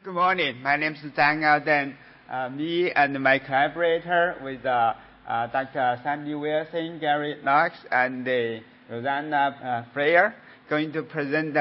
Good morning. My name is Zhang Yaoden. Me and my collaborator with Dr. Sandy Wilson, Gary Knox, and Rosanna Freyer going to present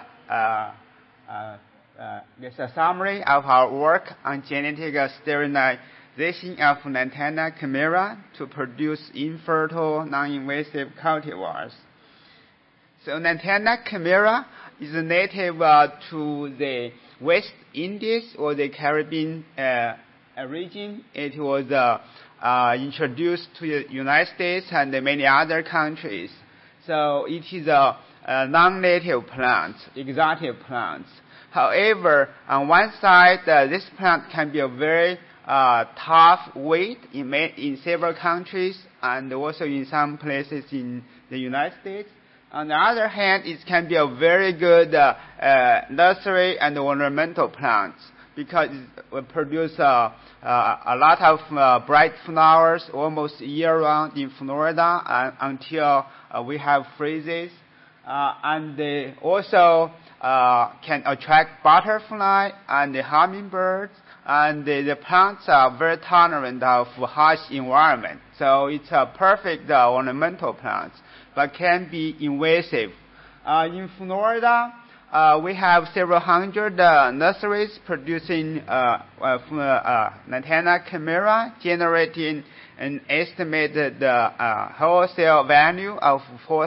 this summary of our work on genetic sterilization of Lantana camara to produce infertile, non-invasive cultivars. So Lantana camara is native to the West Indies or the Caribbean region. It was introduced to the United States and many other countries. So it is a non-native plant, exotic plants. However, on one side, this plant can be a very tough weight in several countries and also in some places in the United States. On the other hand, it can be a very good nursery and ornamental plants because it will produce a lot of bright flowers almost year-round in Florida until we have freezes. And they also can attract butterfly and the hummingbirds. And the plants are very tolerant of harsh environment. So it's a perfect ornamental plant, but can be invasive. In Florida, we have several hundred nurseries producing Lantana camara, generating an estimated wholesale value of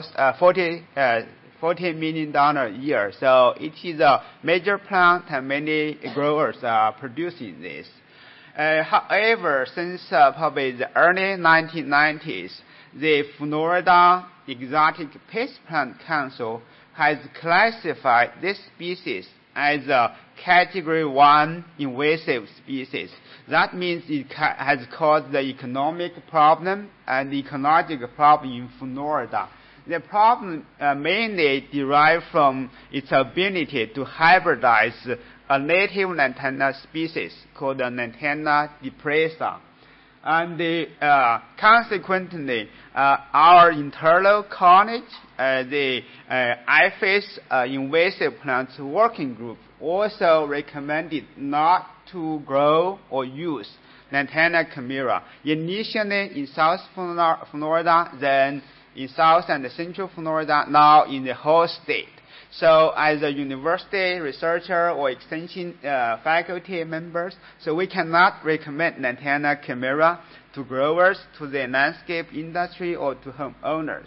$40 million a year. So it is a major plant and many growers are producing this. However, since probably the early 1990s, the Florida Exotic Pest Plant Council has classified this species as a Category 1 invasive species. That means it has caused the economic problem and ecological problem in Florida. The problem mainly derived from its ability to hybridize a native Lantana species called Lantana depressa. And consequently, our internal college, the IFAS invasive plants working group, also recommended not to grow or use Lantana camara. Initially in South Florida, then in South and Central Florida, now in the whole state. So as a university researcher or extension faculty members, so we cannot recommend Lantana camara to growers, to the landscape industry, or to homeowners.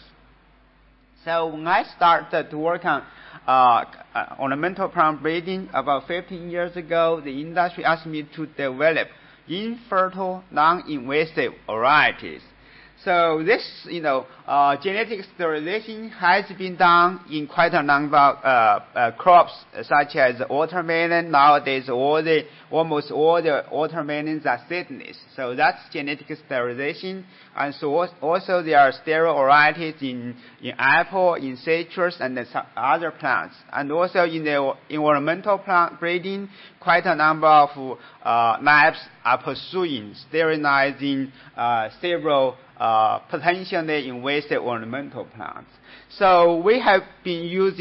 So when I started to work on ornamental plant breeding about 15 years ago, the industry asked me to develop infertile, non-invasive varieties. So this, genetic sterilization has been done in quite a number of crops, such as watermelon. Nowadays, almost all the watermelons are seedless. So that's genetic sterilization. And so also there are sterile varieties in apple, in citrus, and some other plants. And also in the ornamental plant breeding, quite a number of labs are pursuing sterilizing several potentially invasive ornamental plants. So we have used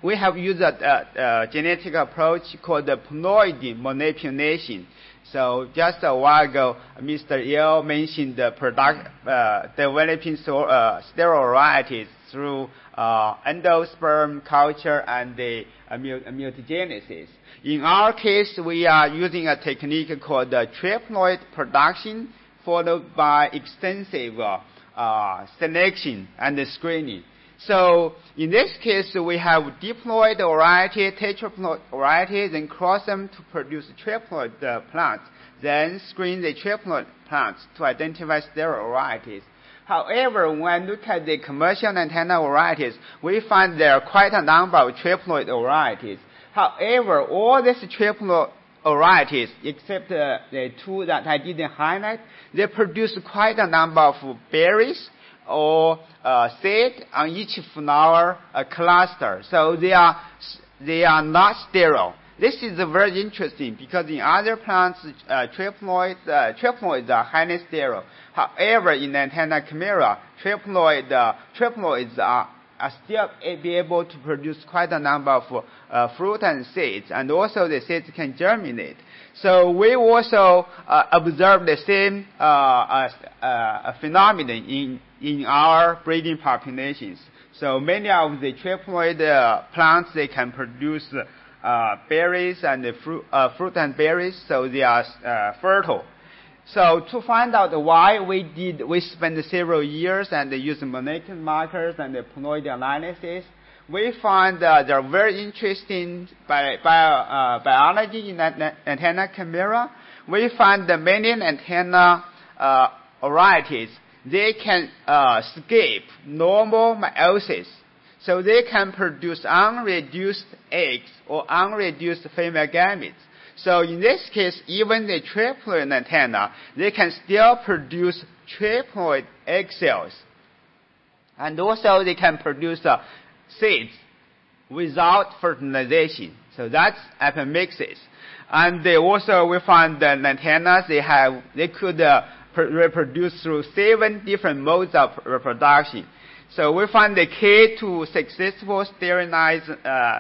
a genetic approach called the ploidy manipulation. So just a while ago, Mr. Yeo mentioned the developing sterile varieties through endosperm culture and the mutagenesis. In our case, we are using a technique called triploid production, followed by extensive selection and screening. So in this case, we have diploid variety, tetraploid varieties, and cross them to produce triploid plants, then screen the triploid plants to identify sterile varieties. However, when we look at the commercial Lantana varieties, we find there are quite a number of triploid varieties. However, all these triploid varieties, except the two that I didn't highlight, they produce quite a number of berries or seed on each flower cluster. So they are not sterile. This is very interesting because in other plants, triploids are highly sterile. However, in Lantana camara, triploids are still be able to produce quite a number of fruit and seeds, and also the seeds can germinate. So we also observe the same phenomenon in our breeding populations. So many of the triploid plants, they can produce berries and fruit and berries, so they are fertile. So to find out why we spent several years and use molecular markers and the ploid analysis, we find there are very interesting biology in antenna chimera. We find that many antenna varieties, they can escape normal meiosis. So they can produce unreduced eggs or unreduced female gametes. So in this case, even the triploid antenna, they can still produce triploid egg cells. And also they can produce seeds without fertilization. So that's apomixis. And we find that antennas, they could reproduce through 7 different modes of reproduction. So we find the key to successful sterilization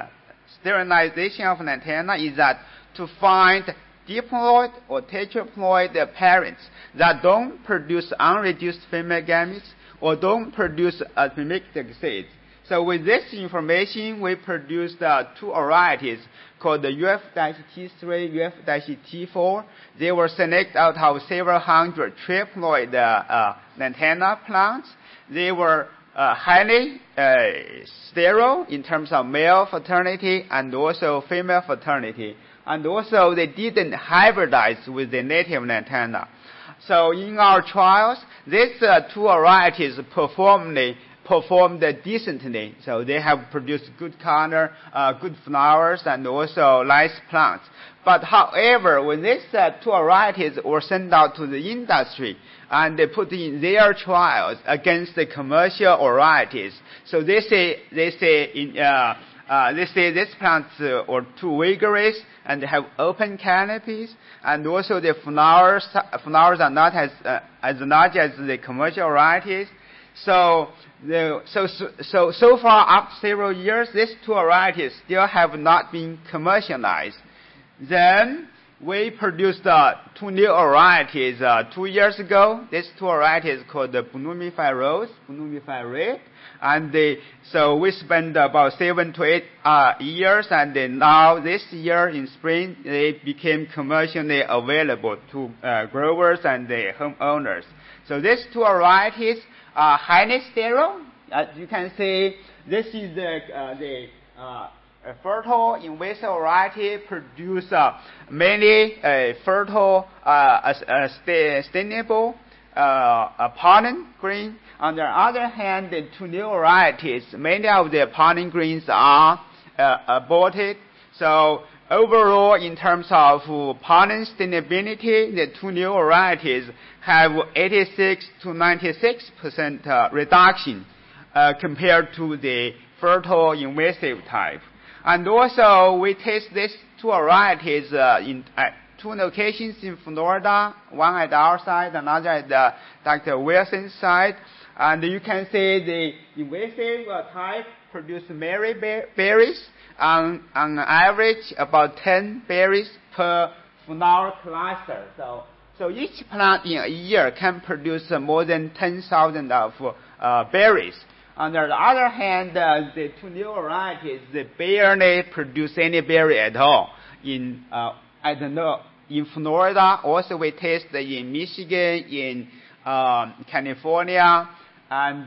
of an antenna is that to find diploid or tetraploid parents that don't produce unreduced female gametes or don't produce apomictic seeds. So with this information, we produced 2 varieties called the UF-T3, UF-T4. They were selected out of several hundred triploid antenna plants. They were highly sterile in terms of male fertility and also female fertility. And also they didn't hybridize with the native antenna. So in our trials, these 2 varieties performed decently. So they have produced good color, good flowers, and also nice plants. But however, when these 2 varieties were sent out to the industry and they put in their trials against the commercial varieties, so they say these plants are too vigorous and they have open canopies, and also the flowers are not as large as the commercial varieties. So far, after several years, these 2 varieties still have not been commercialized. Then we produced 2 new varieties 2 years ago. These 2 varieties called the Blumify Rose, Blumify Red. And so we spent about 7 to 8 years, and then now this year in spring, they became commercially available to growers and the homeowners. So these 2 varieties are highly sterile. As you can see, this is the fertile invasive variety produce many fertile sustainable pollen grain. On the other hand, the 2 new varieties, many of the pollen grains are aborted. So overall, in terms of pollen sustainability, the 2 new varieties have 86 to 96% reduction compared to the fertile invasive type. And also, we test these 2 varieties in 2 locations in Florida, one at our side, another at Dr. Wilson's side. And you can see the invasive type produce many berries, on average about 10 berries per flower cluster. So each plant in a year can produce more than 10,000 of berries. On the other hand, the 2 new varieties, they barely produce any berry at all. In Florida, also we test in Michigan, in California, and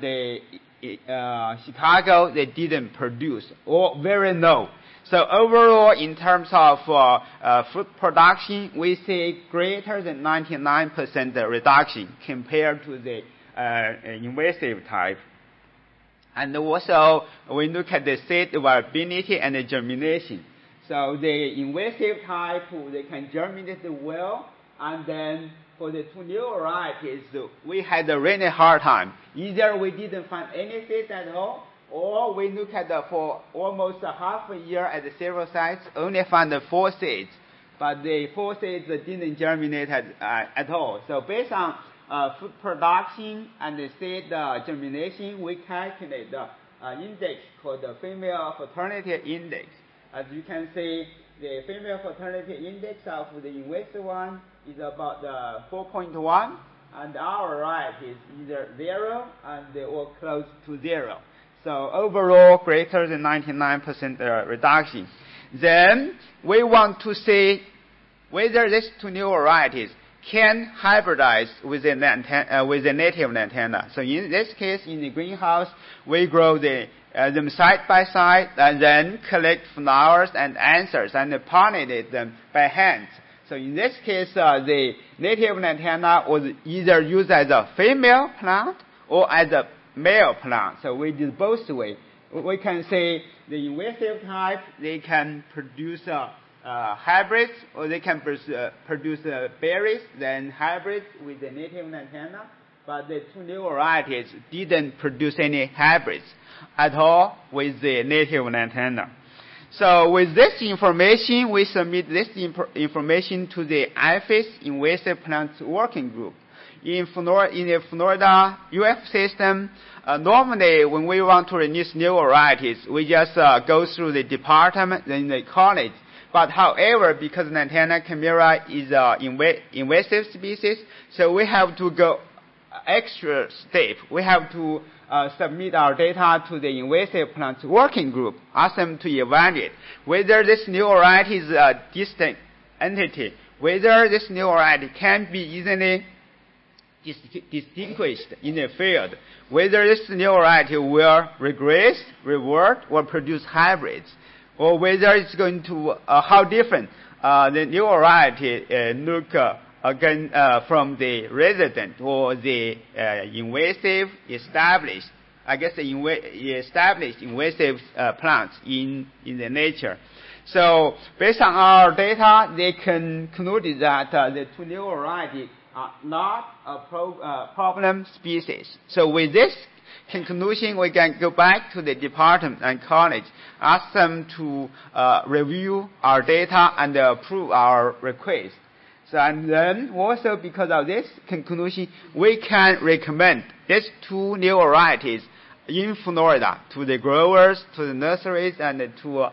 Chicago, they didn't produce, or very low. So overall, in terms of fruit production, we see greater than 99% reduction compared to the invasive type. And also, we look at the seed viability and the germination. So the invasive type, they can germinate well, and then for the 2 new varieties, we had a really hard time. Either we didn't find any seeds at all, or we look at for almost half a year at the several sites, only found 4 seeds. But the 4 seeds didn't germinate at all. So based on food production and the seed germination, we calculate index called the female fertility index. As you can see, the female fertility index of the invasive one is about 4.1, and our variety is either 0 or close to 0. So overall, greater than 99% reduction. Then we want to see whether these two new varieties can hybridize with the native Lantana. So in this case, in the greenhouse, we grow them side by side and then collect flowers and anthers and pollinate them by hand. So in this case, the native Lantana was either used as a female plant or as a male plant. So we did both ways. We can say the invasive type, they can produce hybrids, or they can produce berries, then hybrids with the native Lantana. But the two new varieties didn't produce any hybrids at all with the native Lantana. So with this information, we submit this information to the IFAS Invasive Plants Working Group. In the Florida UF system, normally when we want to release new varieties, we just go through the department, then the college. But however, because Lantana camera is an invasive species, so we have to go extra step. We have to submit our data to the invasive plants working group, ask them to evaluate whether this new variety is a distinct entity, whether this new variety can be easily distinguished in the field, whether this new variety will regress, revert, or produce hybrids, or whether it's going to, how different the new variety look again from the resident or the invasive established, established invasive plants in the nature. So based on our data, they concluded that the two new varieties are not a problem species. So with this conclusion, we can go back to the department and college, ask them to review our data and approve our request. So, and then also because of this conclusion, we can recommend these two new varieties in Florida to the growers, to the nurseries, and to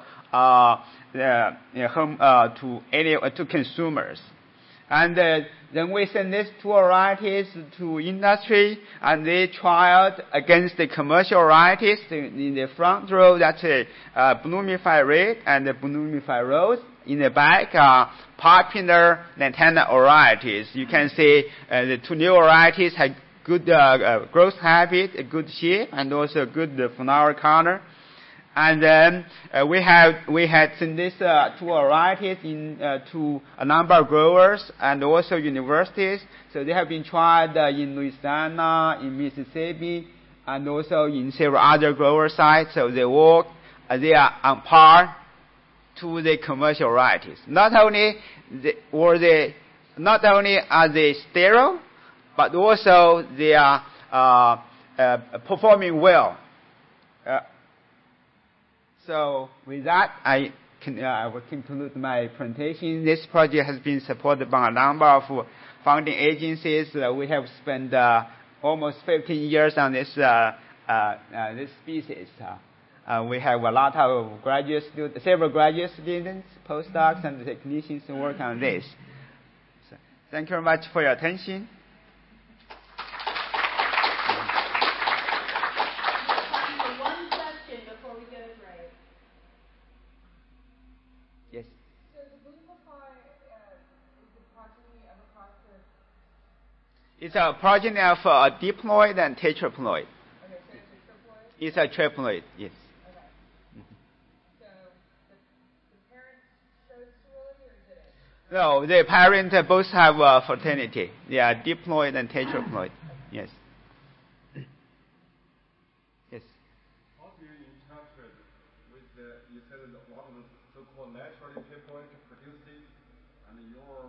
to consumers. And then we send these two varieties to industry, and they trialed against the commercial varieties. In the front row, that's Bloomify Red and Bloomify Rose. In the back are popular Lantana varieties. You can see the two new varieties have good growth habit, a good shape, and also good flower color. And then we had sent these two varieties to a number of growers and also universities. So they have been tried in Louisiana, in Mississippi, and also in several other grower sites. So they are on par to the commercial varieties. Not only are they sterile, but also they are performing well. So with that, I will conclude my presentation. This project has been supported by a number of funding agencies. We have spent almost 15 years on this species. We have a lot of several graduate students, postdocs, and technicians who work on this. So, thank you very much for your attention. One question before we go to break. Yes. So the Bloomify is the progeny of a cross of... It's a progeny of a diploid and tetraploid. Okay, so it's a triploid? It's a triploid, yes. No, the parents both have fertility. They are diploid and tetraploid. Yes. Yes. How do you interpret with you said a lot of the so-called naturally people produce it, and your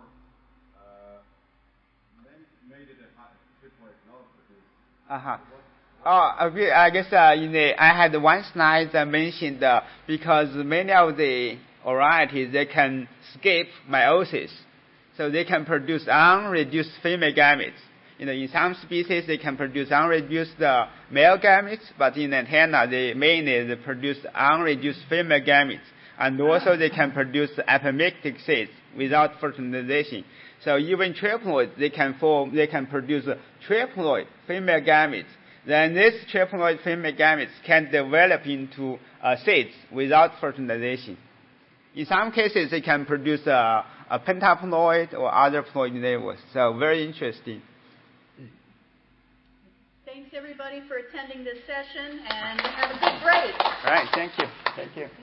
made it a triploid not produced? Oh, I guess I had one slide that mentioned because many of the varieties, they can skip meiosis. So they can produce unreduced female gametes. In some species, they can produce unreduced male gametes, but in antenna, they mainly produce unreduced female gametes. And also, they can produce apomictic seeds without fertilization. So even triploid, they can produce triploid female gametes. Then these triploid female gametes can develop into seeds without fertilization. In some cases, they can produce a pentaploid or other ploid levels. So very interesting. Thanks, everybody, for attending this session, and have a good break. All right, thank you. Thank you.